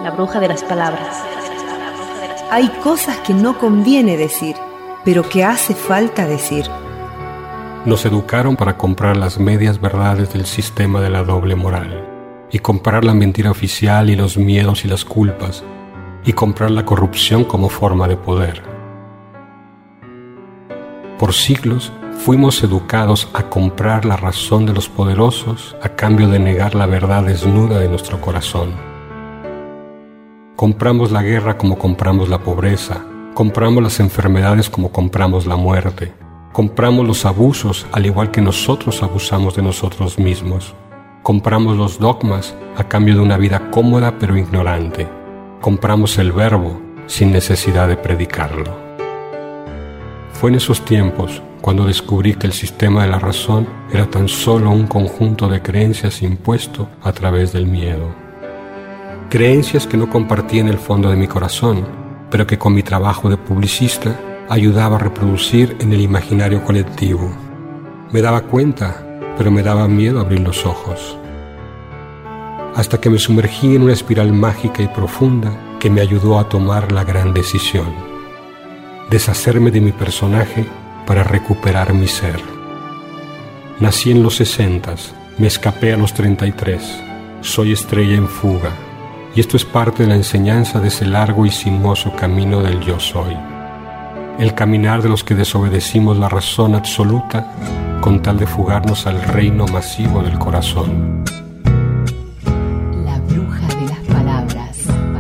La bruja de las palabras. Hay cosas que no conviene decir, pero que hace falta decir. Nos educaron para comprar las medias verdades del sistema de la doble moral, y comprar la mentira oficial y los miedos y las culpas, y comprar la corrupción como forma de poder. Por siglos fuimos educados a comprar la razón de los poderosos a cambio de negar la verdad desnuda de nuestro corazón. Compramos la guerra como compramos la pobreza, compramos las enfermedades como compramos la muerte, compramos los abusos al igual que nosotros abusamos de nosotros mismos, compramos los dogmas a cambio de una vida cómoda pero ignorante, compramos el verbo sin necesidad de predicarlo. Fue en esos tiempos cuando descubrí que el sistema de la razón era tan solo un conjunto de creencias impuesto a través del miedo. Creencias que no compartía en el fondo de mi corazón, pero que con mi trabajo de publicista ayudaba a reproducir en el imaginario colectivo. Me daba cuenta, pero me daba miedo abrir los ojos. Hasta que me sumergí en una espiral mágica y profunda que me ayudó a tomar la gran decisión: deshacerme de mi personaje para recuperar mi ser. Nací en los 60s, me escapé a los 33, soy estrella en fuga, y esto es parte de la enseñanza de ese largo y sinuoso camino del yo soy. El caminar de los que desobedecimos la razón absoluta con tal de fugarnos al reino masivo del corazón. La bruja de las palabras.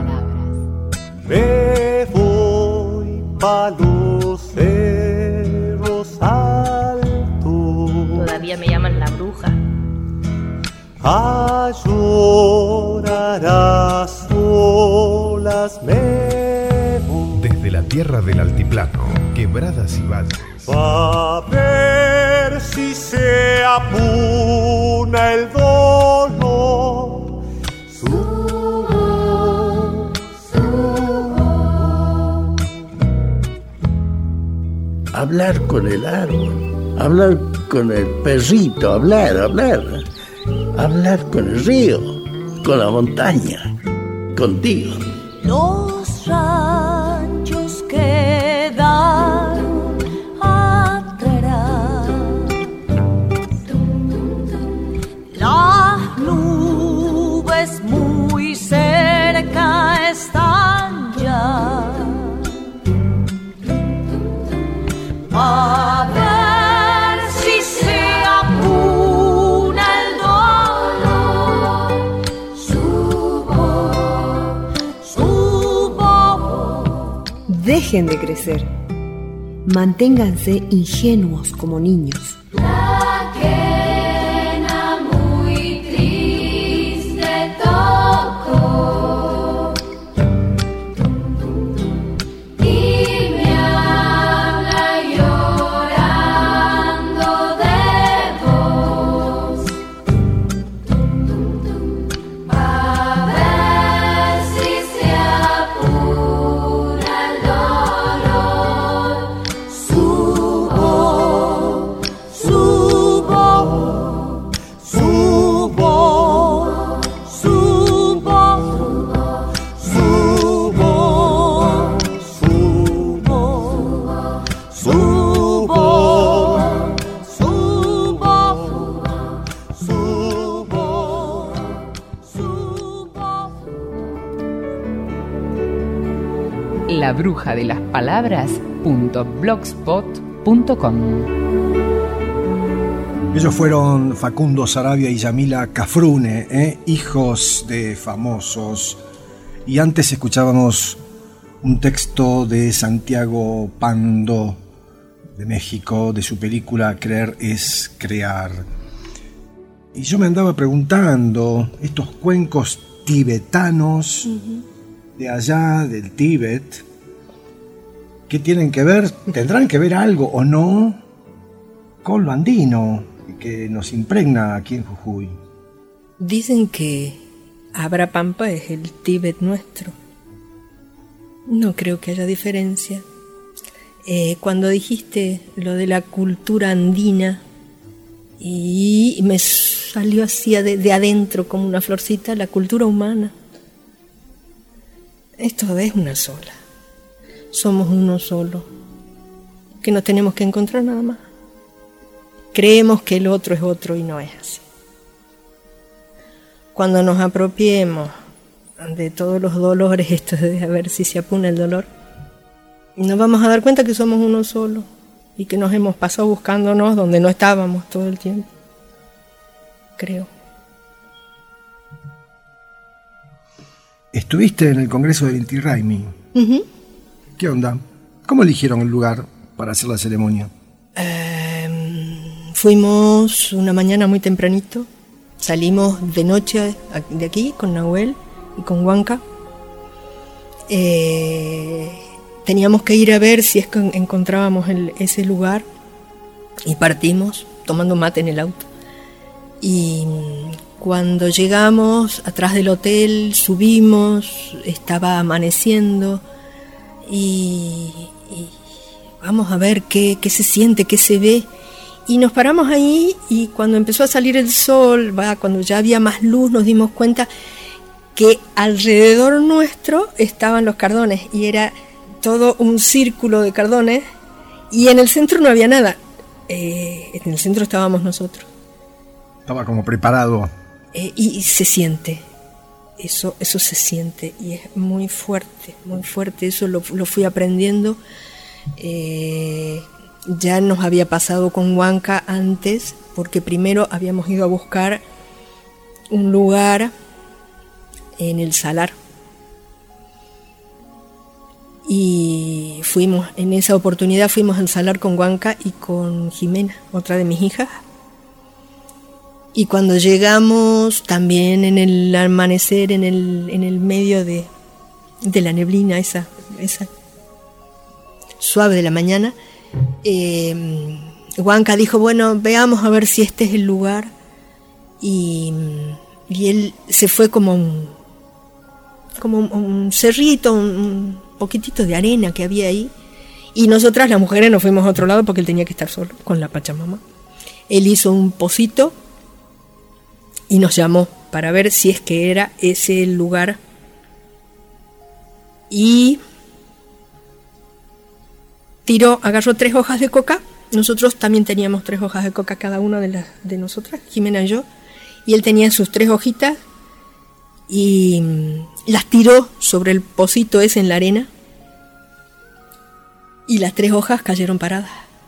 Me voy pa' los cerros altos. Todavía me llaman la bruja. A llorar a solas me voy. Desde la tierra del altiplano, quebradas y valles. A ver si se apuna el dolor. Subo. Hablar con el árbol, hablar con el perrito, hablar con el río, con la montaña, contigo. Los ranchos quedaron atrás, las nubes muy cerca están ya. A ver si se apuna el dolor. Subo. Dejen de crecer. Manténganse ingenuos como niños. La quena muy triste tocó y me habla llorando de vos. A ver si se apura el dolor. Subo. La bruja de las palabras.blogspot.com. Ellos fueron Facundo Saravia y Yamila Cafrune, hijos de famosos. Y antes escuchábamos un texto de Santiago Pando, de México, de su película Creer es crear. Y yo me andaba preguntando, estos cuencos tibetanos de allá del Tíbet, ¿qué tienen que ver? ¿Tendrán que ver algo o no con lo andino que nos impregna aquí en Jujuy? Dicen que Abrapampa es el Tíbet nuestro. No creo que haya diferencia. Cuando dijiste lo de la cultura andina y me salió así de adentro como una florcita, la cultura humana. esto es una sola. Somos uno solo, que no tenemos que encontrar nada más. Creemos que el otro es otro y no es así. Cuando nos apropiemos de todos los dolores, esto de a ver si se apuna el dolor, nos vamos a dar cuenta que somos uno solo y que nos hemos pasado buscándonos donde no estábamos todo el tiempo. Creo. Estuviste en el Congreso del Inti Raymi. Uh-huh. ¿Qué onda? ¿Cómo eligieron el lugar para hacer la ceremonia? Fuimos una mañana muy tempranito. Salimos de noche de aquí con Nahuel y con Huanca. Teníamos que ir a ver si es que encontrábamos ese lugar y partimos tomando mate en el auto. Y cuando llegamos atrás del hotel, subimos, estaba amaneciendo y vamos a ver qué se siente, qué se ve. Y nos paramos ahí y cuando empezó a salir el sol, cuando ya había más luz, nos dimos cuenta que alrededor nuestro estaban los cardones y era todo un círculo de cardones y en el centro no había nada. En el centro estábamos nosotros. Estaba como preparado. Y se siente, eso se siente y es muy fuerte, eso lo fui aprendiendo. Ya nos había pasado con Huanca antes, porque primero habíamos ido a buscar un lugar en el Salar. Y en esa oportunidad fuimos al Salar con Huanca y con Jimena, otra de mis hijas. Y cuando llegamos, también en el amanecer, en el medio de la neblina, esa suave de la mañana, Huanca dijo, bueno, veamos a ver si este es el lugar. Y él se fue como un cerrito, un poquitito de arena que había ahí. Y nosotras, las mujeres, nos fuimos a otro lado porque él tenía que estar solo con la Pachamama. Él hizo un pocito y nos llamó para ver si es que era ese el lugar. Y agarró 3 hojas de coca. Nosotros también teníamos 3 hojas de coca cada una de nosotras, Jimena y yo. Y él tenía sus 3 hojitas y las tiró sobre el pocito ese en la arena. Y las 3 hojas cayeron paradas.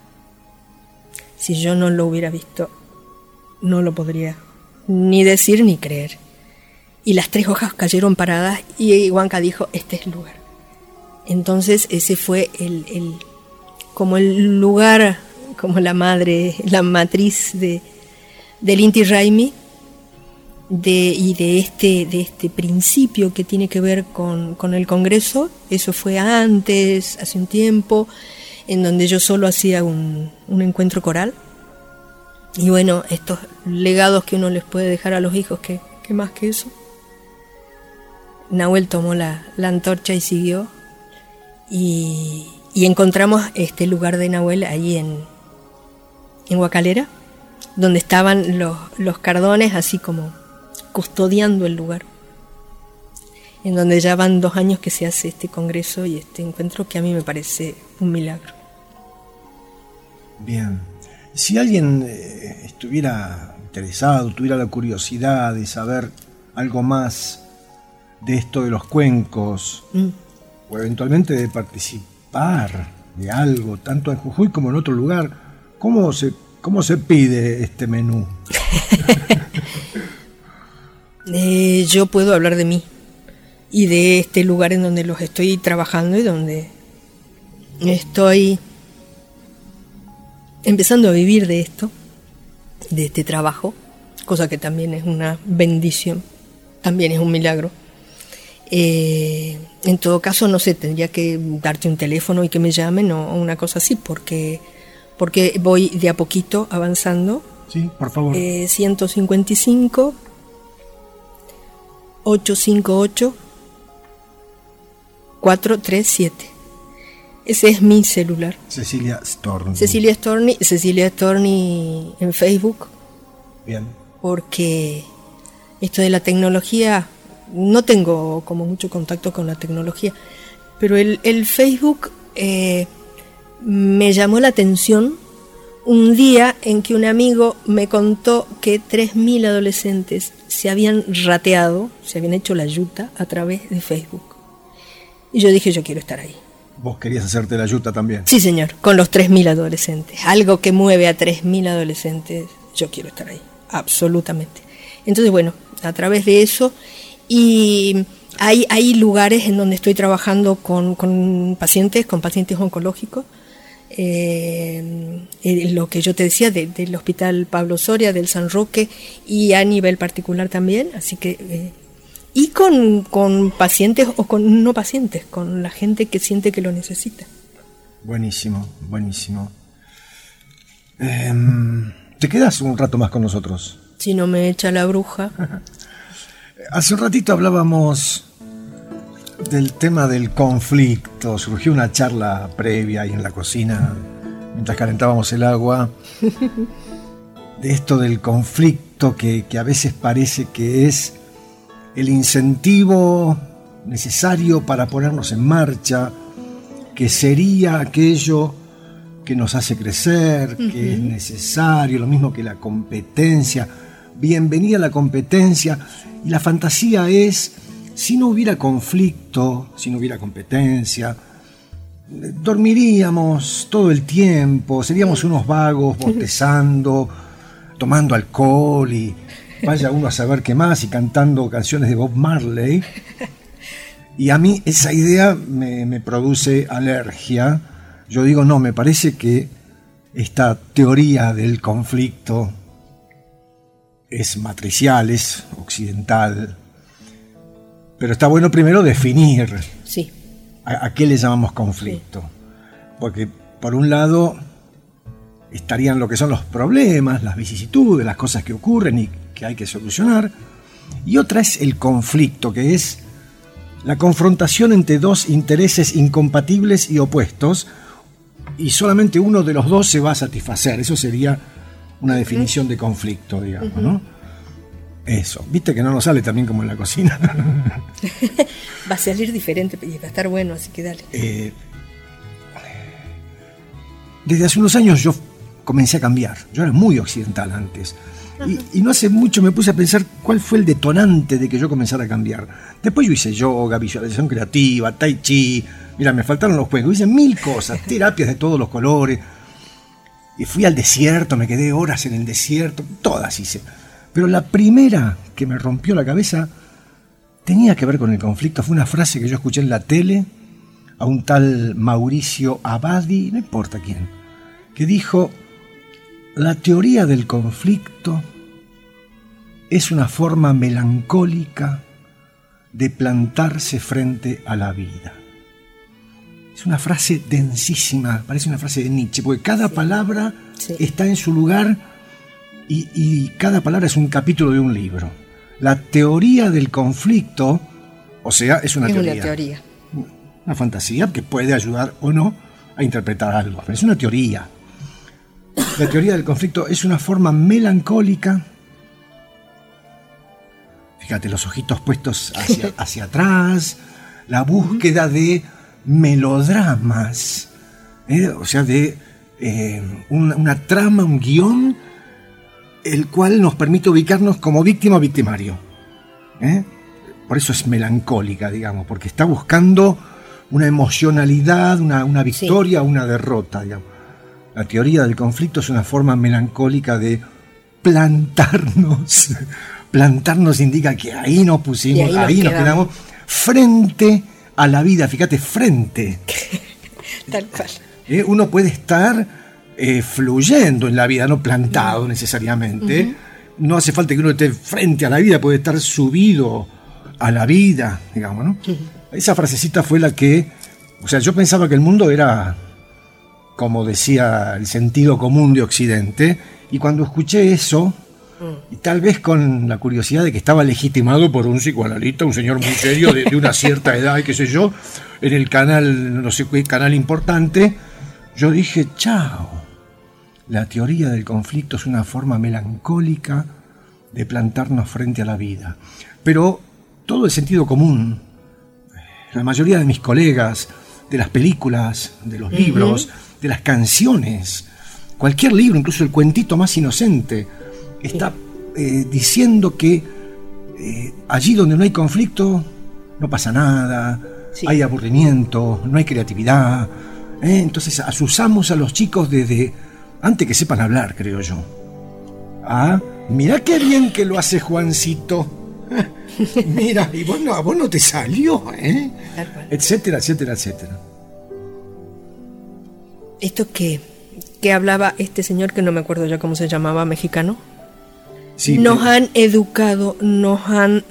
Si yo no lo hubiera visto, no lo podría ni decir ni creer. Y las 3 hojas cayeron paradas y Huanca dijo, este es el lugar. Entonces ese fue como el lugar, como la matriz del Inti Raymi y de este principio que tiene que ver con el Congreso. Eso fue antes, hace un tiempo, en donde yo solo hacía un encuentro coral. Y bueno, estos legados que uno les puede dejar a los hijos, ¿qué más que eso? Nahuel tomó la antorcha y siguió. Y encontramos este lugar de Nahuel ahí en Huacalera, donde estaban los cardones así como custodiando el lugar, en donde ya van 2 años que se hace este congreso y este encuentro, que a mí me parece un milagro. Bien, si alguien estuviera interesado, tuviera la curiosidad de saber algo más de esto de los cuencos, o eventualmente de participar de algo, tanto en Jujuy como en otro lugar, ¿cómo se pide este menú? Yo puedo hablar de mí y de este lugar en donde los estoy trabajando y donde estoy empezando a vivir de esto, de este trabajo, cosa que también es una bendición, también es un milagro. En todo caso, no sé, tendría que darte un teléfono y que me llamen o una cosa así, porque voy de a poquito avanzando. Sí, por favor. 155 858 437. Ese es mi celular. Cecilia Storni. Cecilia Storni en Facebook. Bien. Porque esto de la tecnología no tengo como mucho contacto con la tecnología, pero el Facebook me llamó la atención un día en que un amigo me contó que 3.000 adolescentes se habían rateado, se habían hecho la yuta a través de Facebook. Y yo dije, yo quiero estar ahí. ¿Vos querías hacerte la yuta también? Sí, señor, con los 3.000 adolescentes. Algo que mueve a 3.000 adolescentes, yo quiero estar ahí, absolutamente. Entonces, bueno, a través de eso, y hay lugares en donde estoy trabajando con pacientes oncológicos, lo que yo te decía del Hospital Pablo Soria, del San Roque, y a nivel particular también, así que y con pacientes o con no pacientes, con la gente que siente que lo necesita. Buenísimo, buenísimo. ¿Te quedas un rato más con nosotros? Si no me echa la bruja. Hace un ratito hablábamos del tema del conflicto. Surgió una charla previa ahí en la cocina, mientras calentábamos el agua, de esto del conflicto que a veces parece que es el incentivo necesario para ponernos en marcha, que sería aquello que nos hace crecer, que es necesario, lo mismo que la competencia. Bienvenida a la competencia. Y la fantasía es, si no hubiera conflicto, si no hubiera competencia, dormiríamos todo el tiempo, seríamos unos vagos bostezando, tomando alcohol y vaya uno a saber qué más, y cantando canciones de Bob Marley. Y a mí esa idea me produce alergia. Yo digo, no, me parece que esta teoría del conflicto es matricial, es occidental. Pero está bueno primero definir sí. a qué le llamamos conflicto. Sí. Porque por un lado estarían lo que son los problemas, las vicisitudes, las cosas que ocurren y que hay que solucionar. Y otra es el conflicto, que es la confrontación entre dos intereses incompatibles y opuestos, y solamente uno de los dos se va a satisfacer. Eso sería una definición de conflicto, digamos, ¿no? Eso. ¿Viste que no nos sale también como en la cocina? Va a salir diferente y va a estar bueno, así que dale. Desde hace unos años yo comencé a cambiar. Yo era muy occidental antes. Y no hace mucho me puse a pensar cuál fue el detonante de que yo comenzara a cambiar. Después yo hice yoga, visualización creativa, tai chi. Mira, me faltaron los juegos. Hice 1000 cosas, terapias de todos los colores. Y fui al desierto, me quedé horas en el desierto. Todas hice. Pero la primera que me rompió la cabeza tenía que ver con el conflicto. Fue una frase que yo escuché en la tele a un tal Mauricio Abadi, no importa quién, que dijo: la teoría del conflicto es una forma melancólica de plantarse frente a la vida. Es una frase densísima, parece una frase de Nietzsche, porque cada palabra está en su lugar y cada palabra es un capítulo de un libro. La teoría del conflicto, o sea, es una teoría. Una fantasía que puede ayudar o no a interpretar algo, pero es una teoría. La teoría del conflicto es una forma melancólica. Fíjate, los ojitos puestos hacia atrás, la búsqueda de melodramas, o sea, de una trama, un guión, el cual nos permite ubicarnos como víctima o victimario. Por eso es melancólica, digamos, porque está buscando una emocionalidad, una victoria o una derrota, digamos. La teoría del conflicto es una forma melancólica de plantarnos. Plantarnos indica que ahí nos pusimos, ahí nos quedamos frente a la vida. Fíjate, frente. Tal cual. Uno puede estar fluyendo en la vida, no plantado necesariamente. No hace falta que uno esté frente a la vida, puede estar subido a la vida, digamos, ¿no? Esa frasecita fue la que... O sea, yo pensaba que el mundo era, como decía el sentido común de Occidente, y cuando escuché eso, y tal vez con la curiosidad de que estaba legitimado por un psicoanalista, un señor muy serio de una cierta edad, y qué sé yo, en el canal, no sé qué canal importante, yo dije, chao, la teoría del conflicto es una forma melancólica de plantarnos frente a la vida. Pero todo el sentido común. La mayoría de mis colegas, de las películas, de los libros, de las canciones, cualquier libro, incluso el cuentito más inocente, está diciendo que allí donde no hay conflicto no pasa nada, hay aburrimiento, no hay creatividad. Entonces asusamos a los chicos desde antes que sepan hablar, creo yo. Ah, mirá qué bien que lo hace Juancito. Mira, y a vos no te salió, etcétera, etcétera, etcétera. Esto que hablaba este señor, que no me acuerdo ya cómo se llamaba, mexicano. Sí, nos han educado, nos han.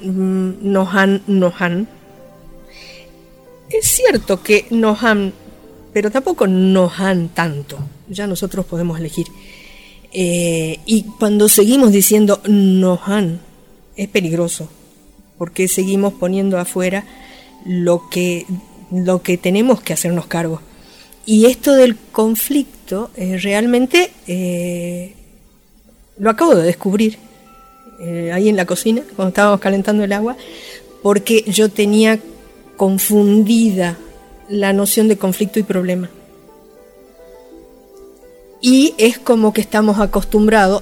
Es cierto que nos han, pero tampoco nos han tanto. Ya nosotros podemos elegir. Y cuando seguimos diciendo nos han, es peligroso, porque seguimos poniendo afuera lo que tenemos que hacernos cargo. Y esto del conflicto, realmente lo acabo de descubrir ahí en la cocina, cuando estábamos calentando el agua, porque yo tenía confundida la noción de conflicto y problema. Y es como que estamos acostumbrados,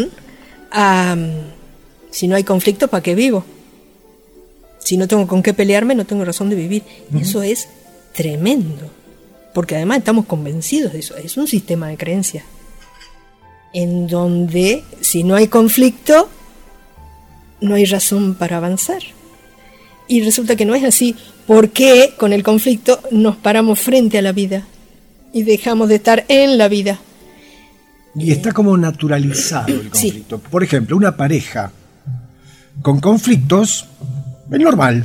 si no hay conflicto, ¿para qué vivo? Si no tengo con qué pelearme, no tengo razón de vivir. Y eso es tremendo, porque además estamos convencidos de eso. Es un sistema de creencias en donde si no hay conflicto, no hay razón para avanzar. Y resulta que no es así, porque con el conflicto nos paramos frente a la vida y dejamos de estar en la vida. Y está como naturalizado el conflicto. Sí. Por ejemplo, una pareja con conflictos es normal.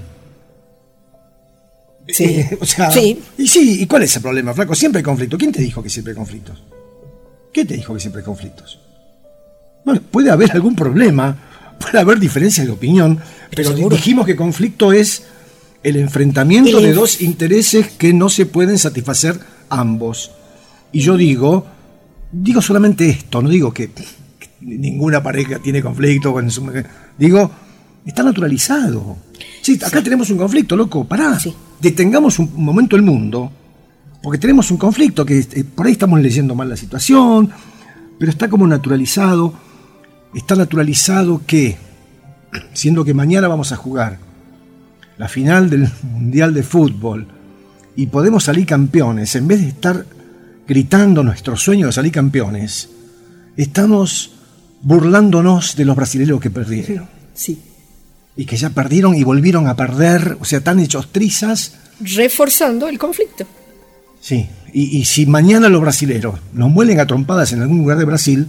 Sí. O sea, sí. ¿Y cuál es el problema, flaco? Siempre hay conflicto. ¿Quién te dijo que siempre hay conflictos? ¿Quién te dijo que siempre hay conflictos? Bueno, puede haber algún problema, puede haber diferencias de opinión, pero dijimos que conflicto es el enfrentamiento de dos intereses que no se pueden satisfacer ambos. Y yo digo solamente esto, no digo que ninguna pareja tiene conflicto, digo, está naturalizado. Sí, acá tenemos un conflicto, loco, pará, detengamos un momento el mundo, porque tenemos un conflicto que por ahí estamos leyendo mal la situación, pero está como naturalizado. Está naturalizado que, siendo que mañana vamos a jugar la final del Mundial de Fútbol y podemos salir campeones, en vez de estar gritando nuestro sueño de salir campeones, estamos burlándonos de los brasileños que perdieron. Sí. Y que ya perdieron y volvieron a perder, o sea, están hechos trizas. Reforzando el conflicto. Sí, y si mañana los brasileros nos muelen a trompadas en algún lugar de Brasil...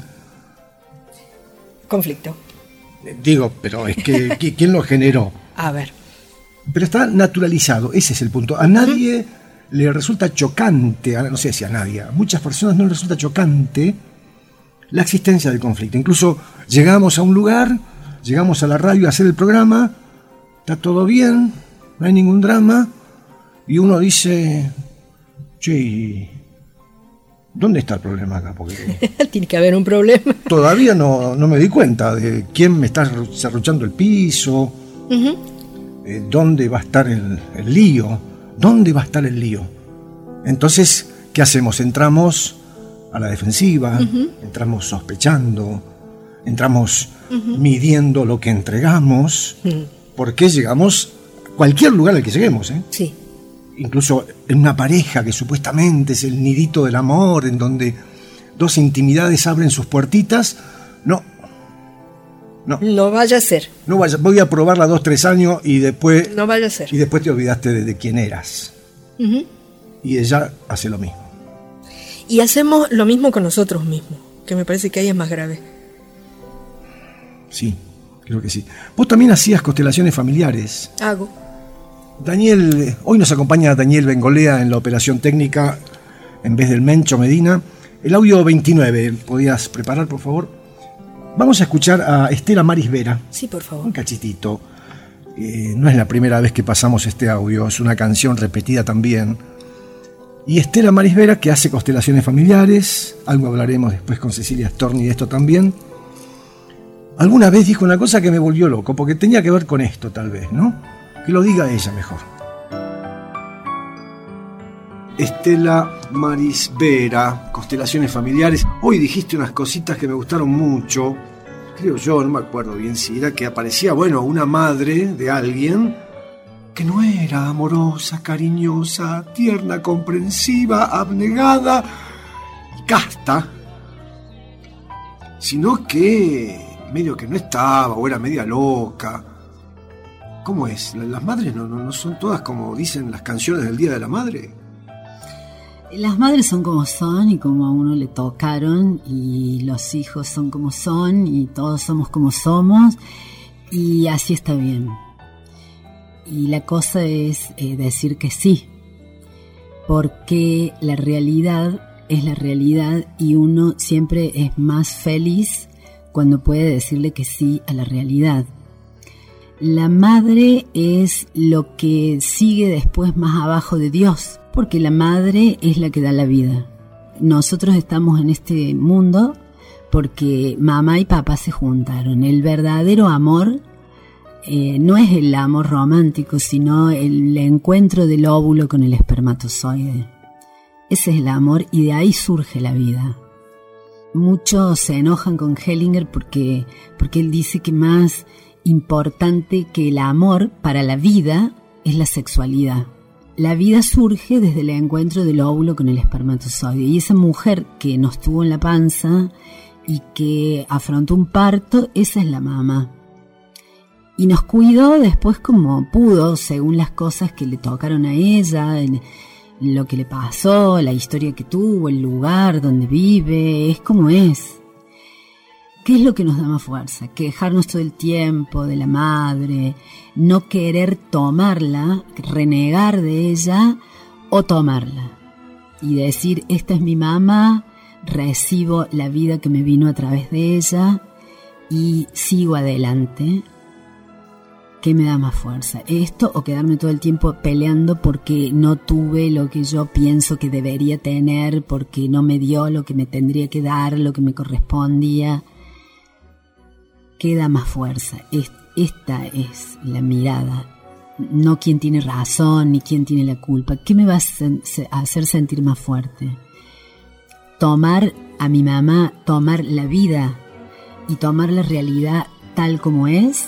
Conflicto. Digo, pero es que ¿quién lo generó? A ver. Pero está naturalizado, ese es el punto. A nadie le resulta chocante, no sé si a nadie, a muchas personas no les resulta chocante la existencia del conflicto. Incluso llegamos a un lugar, llegamos a la radio a hacer el programa, está todo bien, no hay ningún drama, y uno dice, che, ¿dónde está el problema acá? Porque tiene que haber un problema. Todavía no me di cuenta de quién me está serruchando el piso, dónde va a estar el lío, dónde va a estar el lío. Entonces, ¿qué hacemos? Entramos a la defensiva, entramos sospechando, entramos midiendo lo que entregamos, porque llegamos a cualquier lugar al que lleguemos, Sí. Incluso en una pareja que supuestamente es el nidito del amor, en donde dos intimidades abren sus puertitas, no vaya a ser. No vaya, voy a probarla 2-3 años y después... No vaya a ser. Y después te olvidaste de quién eras. Y ella hace lo mismo. Y hacemos lo mismo con nosotros mismos, que me parece que ahí es más grave. Sí, creo que sí. Vos también hacías constelaciones familiares. Hago. Daniel, hoy nos acompaña Daniel Bengolea en la operación técnica en vez del Mencho Medina. El audio 29, ¿podías preparar, por favor? Vamos a escuchar a Estela Maris Vera. Sí, por favor. Un cachitito. No es la primera vez que pasamos este audio, es una canción repetida también. Y Estela Maris Vera, que hace constelaciones familiares, algo hablaremos después con Cecilia Storni de esto también. Alguna vez dijo una cosa que me volvió loco, porque tenía que ver con esto tal vez, ¿no? Que lo diga ella mejor. Estela Marisbera, Constelaciones Familiares. Hoy dijiste unas cositas que me gustaron mucho. Creo yo, no me acuerdo bien si era que aparecía, una madre de alguien que no era amorosa, cariñosa, tierna, comprensiva, abnegada y casta, sino que medio que no estaba o era media loca. ¿Cómo es? ¿Las madres no son todas como dicen las canciones del Día de la Madre? Las madres son como son y como a uno le tocaron, y los hijos son como son y todos somos como somos, y así está bien. Y la cosa es decir que sí, porque la realidad es la realidad y uno siempre es más feliz cuando puede decirle que sí a la realidad. La madre es lo que sigue después más abajo de Dios, porque la madre es la que da la vida. Nosotros estamos en este mundo porque mamá y papá se juntaron. El verdadero amor no es el amor romántico, sino el encuentro del óvulo con el espermatozoide. Ese es el amor y de ahí surge la vida. Muchos se enojan con Hellinger porque él dice que más importante que el amor para la vida es la sexualidad. La vida surge desde el encuentro del óvulo con el espermatozoide, y esa mujer que nos tuvo en la panza y que afrontó un parto, esa es la mamá. Y nos cuidó después como pudo, según las cosas que le tocaron a ella, lo que le pasó, la historia que tuvo, el lugar donde vive, es como es. ¿Qué es lo que nos da más fuerza? Quejarnos todo el tiempo de la madre, no querer tomarla, renegar de ella o tomarla. Y decir, esta es mi mamá, recibo la vida que me vino a través de ella y sigo adelante. ¿Qué me da más fuerza? ¿Esto o quedarme todo el tiempo peleando porque no tuve lo que yo pienso que debería tener, porque no me dio lo que me tendría que dar, lo que me correspondía? ¿Qué da más fuerza? Esta es la mirada. No quién tiene razón ni quién tiene la culpa. ¿Qué me va a hacer sentir más fuerte? Tomar a mi mamá, tomar la vida y tomar la realidad tal como es,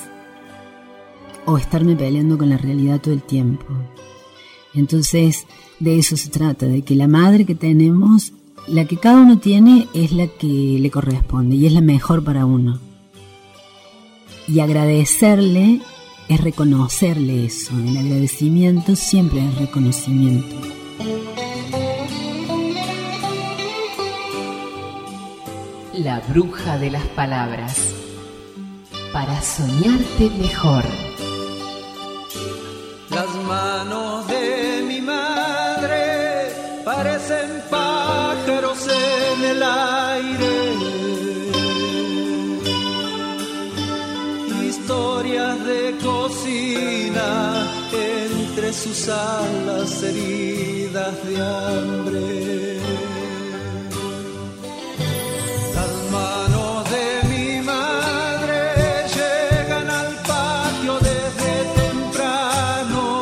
o estarme peleando con la realidad todo el tiempo. Entonces, de eso se trata, de que la madre que tenemos, la que cada uno tiene, es la que le corresponde y es la mejor para uno. Y agradecerle es reconocerle eso. El agradecimiento siempre es reconocimiento. La bruja de las palabras. Para soñarte mejor. Las manos de mi madre parecen pájaros en el aire. Historias de cocina entre sus alas heridas de hambre. Las manos de mi madre llegan al patio desde temprano.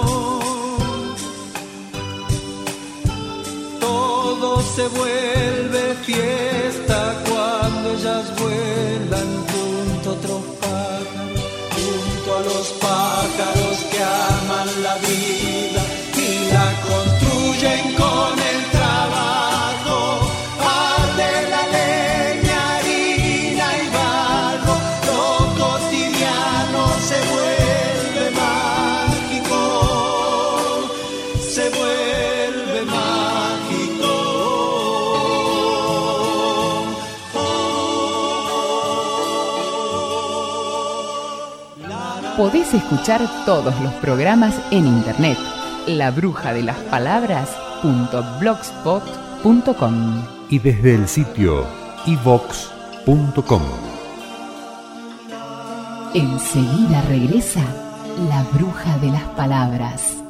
Todo se vuelve fiesta cuando ellas vuelan junto a otros pájaros, junto a los pájaros que aman la vida y la construyen con el trabajo. Arde la leña, harina y barro, lo cotidiano se vuelve mágico, se vuelve mágico. Podés escuchar todos los programas en internet. labrujadelaspalabras.blogspot.com y desde el sitio ivox.com. Enseguida regresa La Bruja de las Palabras.